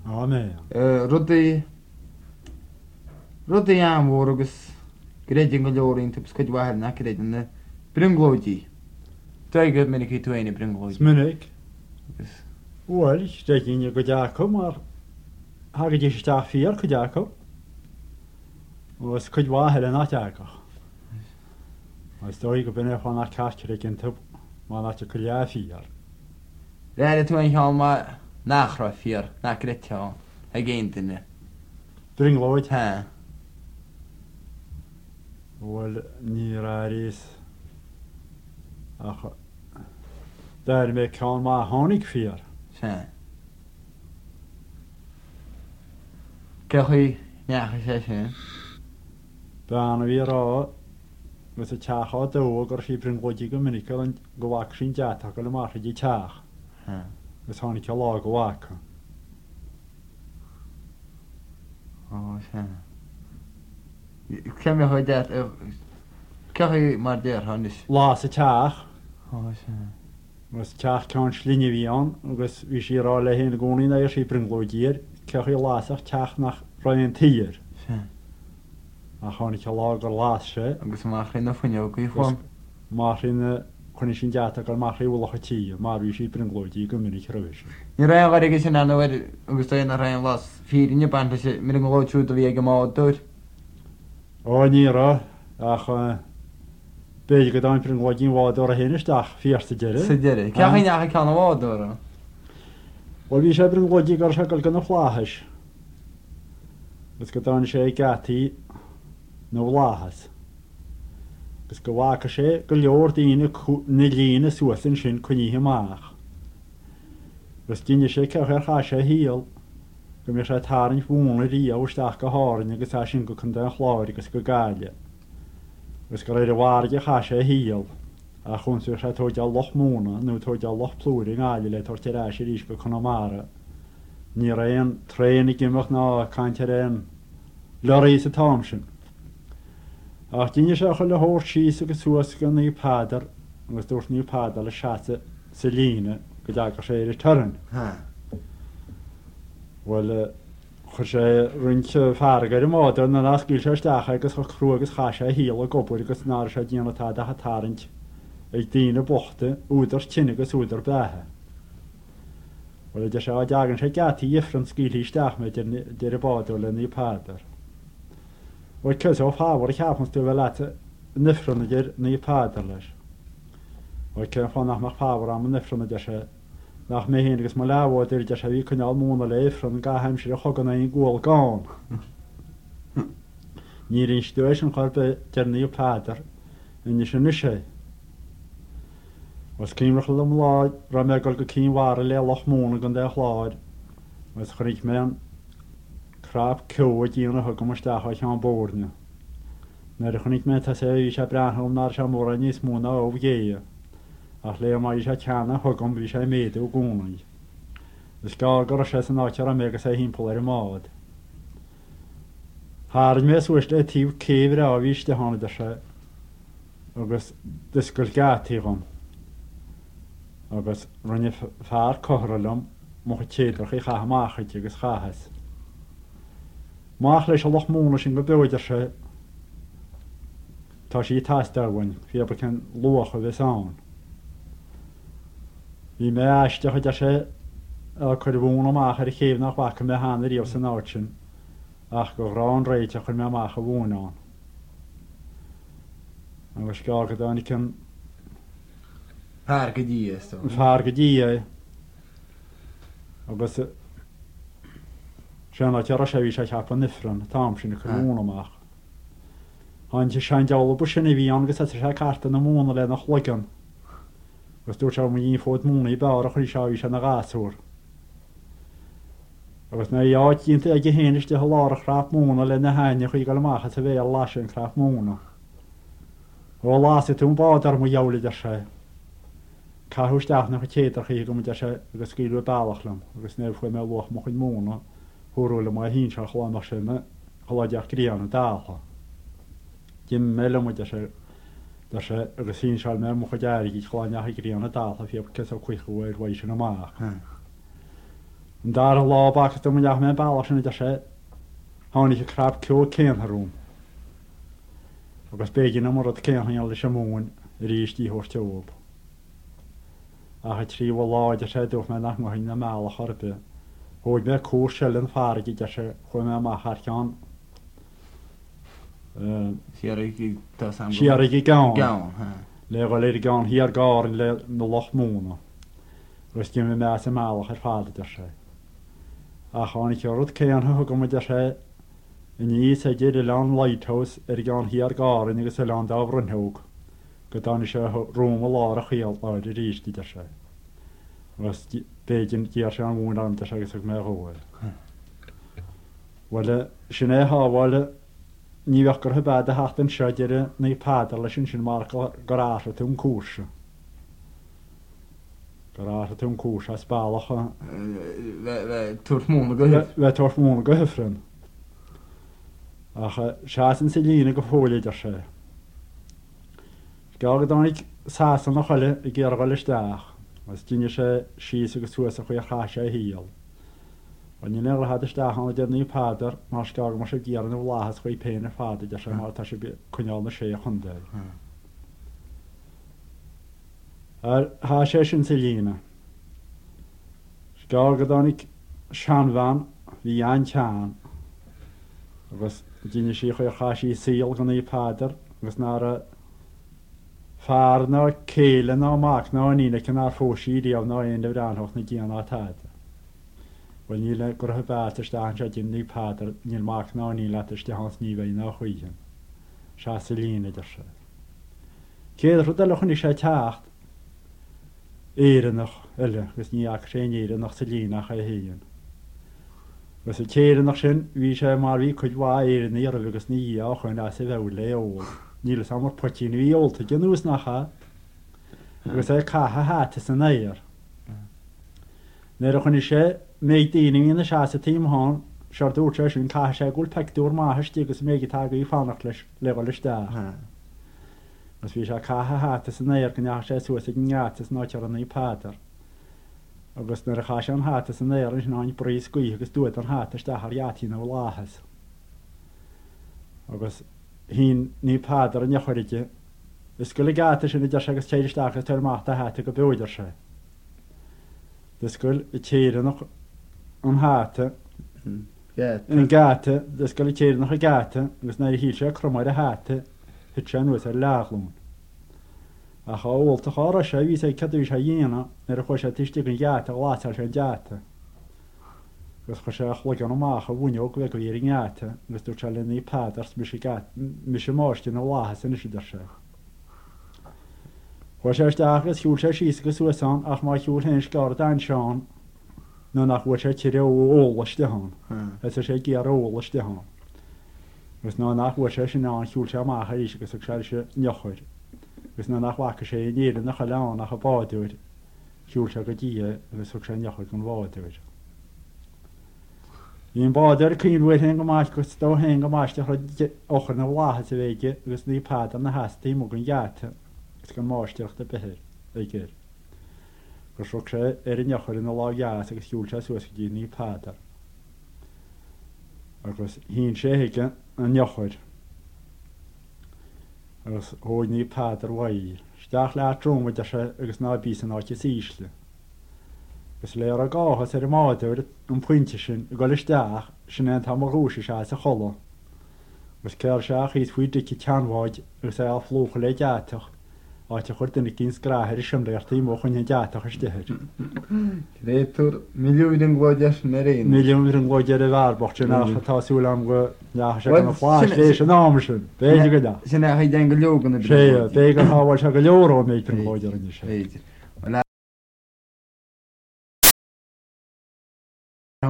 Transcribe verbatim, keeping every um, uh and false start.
á mé rudaí rudaí anmhór agus gréidir go leorín tu scoid bhhair na réidir na bringlóidí. Tá go minic tú aine bringlóid. Minic bhil réine go deacha mar hagad dé sta fiar chu deacha gus chuid bháthe na teachach. Mas dóí go bine fá nach ceir cin tu má láte go le fiar. Réidir tú an teá má nachrá fiar na ré teá a ggéintaine. Bringlóid Tá. bhfuil ní rééis Dar mé ceán má tháinig fiar. Se. Ce chuí neacha sé sin? Beanna bhí rá gus a teachá dó gur sí bringlóidí go minic an go bhhac sin deata go le martha dí teach gus tháinig ce lá go bhhacha. Ó se. Ce mé chuid de ce mar déir hanis. Lá sa teach Ó se. gus teach ceán slíine bhí an agus bhí sí rá le héna gcónaí ar sí bringlóidíir cechuí lásach teach nach roion tíir Se. a tháinig ce lá gur lás sé Agus má na funne go fáim. mar sin chuine sin deata gur mar bhlacha tí mar bhí sí bringlóidí go minic roiis. Ní ra aige sin anhfuir agus tá na raon las fírinne banta sé mi an glóú a bhí go máúir. Ó nírá ach béidir go dáin bringlóidín bhád a héanaisteach fiasta deire. Sa deire. Ce necha ceanna bháúra? Bhil bhí sé bringlóidí gur se goil go na chláthais. Gus go dáin sé gataí nó láthas. Gus go bhhacha sé go leor daoine na lína suasan sin chuníthe amach. Gus duine sé ceir cha sé híal go mé sé tárann bhúna í óisteach go háin agus tá sin go chun den chláir agus go gáile. Gus go réidir bhhaide cha sé híal a chunú sé tóideal loch múna nó tóideal loch plúí gáile le tortirrá sé ríos go chunamara. Ní réon tréna gimach ná caiinte réon leí sa tám sin. Ach duine se chu le hór síos agus suas go ní pádar agus dúirt níú pádal le seaasa sa líne go deagar sé idir turan. Bhfuil chu sé rinte feargar i máidir na nascíil sé steach agus chu cruú agus cha sé híal a gopur agus ná sé díanatá a chatáint ag daine bochta úidir tinine agus úidir bethe. Bhfuil idir se deagan sé gataí ifran scílí steach me dear a báú le ní pádar. Bhil cos ó fáhar cheaphanú bheith leta nifranna idir ní pádar leis. Bhil ce fá nach mar fáhar am nifranna de sé nach mé hé agus má leháidir de sé bhí chuneál múna léifran ga heim sé a chogan í ggóil gáin. Ní rin stúéis an chuirbe dear níú pádar in sin nu sé. Was cíimrach le láid ra mé goil go cíimhhar le loch múna gan de chláid, was chunig mé an crab ceú a díanana thu go marsteach an bórne. Nar a chunig mé sé bhí sé brethom ná se mór a níos múna ó bhgéie. Ach le mai sé ceanna thugam bhí sé méadú gúnaí. Is gá go sé san átear a mégus é hímpla ar mád. Thn mé suiste a tíomh céhre a bhíiste tháina se agus duscail gatííhan. Agus rinne fear chohralam mo chéidirch i chahamachchaid agus chahas. Máach leis a loch múna sin go beidir se tá sí taistehain fi ba cin lucha bheits an. Bhí mé eiste chuide sé chuir bhúna amach ar chéh nach bhacha mé hána íomh san áitsin ach go rán réite chun mé amach a bhúnán. Agus gá go dánig cin Fear go dtí fear go dtí é agus seanna tear sé bhí sé cheappa nifran tám sinna chu bhúna amach. Hainte sein deala bu sinna bhí agus sé carta na múna le nach chluigan. Gus dúir se mo dhíon fód múna í bear a chuí seáí se na gáúr. Agus na áidínta ag héanaiste lára chráp múna le na haine chuí go amachcha sa bhéh lá an chráp múna. Ó lása tún bádar mo jeolaidir sé. Cathúisteach nach chu chéidirchaí go de sé agus cíú bailachlam, agus néh chu mé loch mo chuin múna thuúla mai hín se chláach sinna choláideach gríanna dácha. Jim méile mu sé sé agus sin seil mé mo chu deir í chláineach gríanna dácha fi ce chuichhfuir bhaid sin amach. Yn dar y lo bach ydym yn iach mewn balach yn y dasau. Hawn i chi crab cw cyn harwm. Agus begin am orad cyn hyn alys am mwyn yr eist i hwrs tiwb. A cha tri o lo i dasau dwch mewn ach mwyn am malach ar y by. Hwyd mewn cwr siel yn ffarig i dasau chwy mewn mach ar gan. Siarig i dos am... Siarig i gawn. Gawn, ha. Le gael eir gawn hi ar gar yn le loch mwyn o. Rwy'n gym yn mes y malach ar ffad y dasau. A chan i chiorwyd cyn hwg am y dasau yn i sedir y lan lighthouse er gan hi ar gar yn ygys y lan da frynhwg. Gyda ni eisiau rwm o lar a chiel oed yr eist i dasau. Rwy'n begin gyr sy'n mwyn am dasau gysig me hwyl. Wel, sy'n e hawel ni fechgor hybad y hacht yn siadir neu padal a sy'n sy'n marc garage o tyw'n cwrs. Garage o tyw'n cwrs a sbalach o... Fe twrth mwyn o gyhyff. Fe twrth mwyn o gyhyffryn. Ach, sias yn sylun y gyffwyd ar se. Gael gyda ni sasan o chwile i gyrgol ysdach. Os dyn eisiau sys o gyswys o chwy'r chasiau hil. Ond ni'n eich had ysdach ond ydyn ni padar, mas gael mas o gyr yn y wlahas chwy pen y ffad i dasau mor tas i cwniol na se chwndau. Ar hasiau sy'n sylun. Gael gyda ni sianfan fi an chan. Agus dyn eisiau chwy'r chasi syl gan i padar. Agus na'r ffa'r na ceil na mac na o'n un ac yn ar ffwsi i diaf na un y franhoch na gian o tad. Wel ni'n gwrdd bat ysda'n siad dim ni padar ni'n mac na o'n un lat ysda'n hans ni fein na chwydyn. Sias y lun y dysau. Ceir rwyd alwch yn eisiau tacht eirinach yle, gys ni ac rhain eirinach sy'n lunach ei hun. Gys y ceirinach sy'n fi eisiau mar fi cwydwa eirin i rwy'n gys ni ia o'ch yn as i fewle ôl. Ni'n sam o'r potyn fi ôl ty gyn nhw's na cha. Gys e caha hatys yn eir. Nerwch yn eisiau meid einig yn y sias y tîm hon, siar dwrt eisiau yn caha eisiau gwrdd pegdwr maha stig gys meig i tag i ffanach lefel ysdach. Gys fi eisiau caha hatys yn eir gyn eisiau sŵs ag yn iatys na o'r yn ei padar. Agos nyr eich eisiau yn hatys yn eir yn sy'n o'n bris gwych gys dwyd yn hatys dach ar iati na o lahas. Agos hi'n ni padar yn iachor igi. Ysgol i gatys yn y dasau gys teir ysdach ys teir mata hat ag o bywyd ar se. Ysgol y teir yn o'ch yn hata. Yn gata. Ysgol y teir yn o'ch y gata. Gys na i hilsio cromau'r hata. Hytsia nhwys ar laglwn. A cha ôl t'ch o'r eisiau fi sef cadw eisiau iena. Nyr o'ch eisiau tistig yn gata o lat ar eisiau gata. Gys eisiau chlygan o mach o fwniog fe gwir yn gata. Gys dwi'n siarad yn ei pad ars mis i gata. Mis i mors dyn o lahas yn eisiau dyrsau. Chos eisiau ddach ys hiwl eisiau sys gys wyson ach mae hiwl hyn sgor dan Sean. No nach wyt eisiau tirio o ôl ysdi hon. Ys eisiau gyr o ôl ysdi hon. Gys no nach wyt eisiau na'n hiwl eisiau mach ar eisiau gys eisiau niochwyr. Gys no nach wac eisiau yn i'r nach a lawn nach a bodwyr. Hiwl eisiau gydia gys eisiau niochwyr gan bodwyr. I'n bodwyr cynwyr hyn gymach gys do hyn gymach ochr na wlahas y feigi gys ni pad am na hasti mwg yn gata. Gys gan mostirch dy byhyr ei gyr. Gys rwg se er yn iochr yn y lag ias agos hiwl eisiau sŵs gyda ni padar. Agos hi'n se hyga yn iochr. Agos hwyd ni padar wair. Stach le at rwng wedi eisiau agos na bys yn oed ysysli. Gys le ar y gochos er y modwr yn pwyntio sy'n y gol ysdach sy'n ein tam o rwys i sias y cholo. Gys cael siach i ddwyd dic i tianfod agos e al fflwch le diatoch. A ti chwrdd yn y gyn sgrach ar y siamrau ar tîm o'ch yn hyn diatoch ysdyhyd. Creator, miliwn yn gwodiad yn yr un. Miliwn yn gwodiad y far boch sy'n ach a ta sŵl am gwa iach sy'n gan y fflas leis yn am sy'n. Be di gyda? Sy'n eich i den gyliwg yn y Ie, be gan hawal sy'n gyliwr o meid yn gwodiad yn eisiau.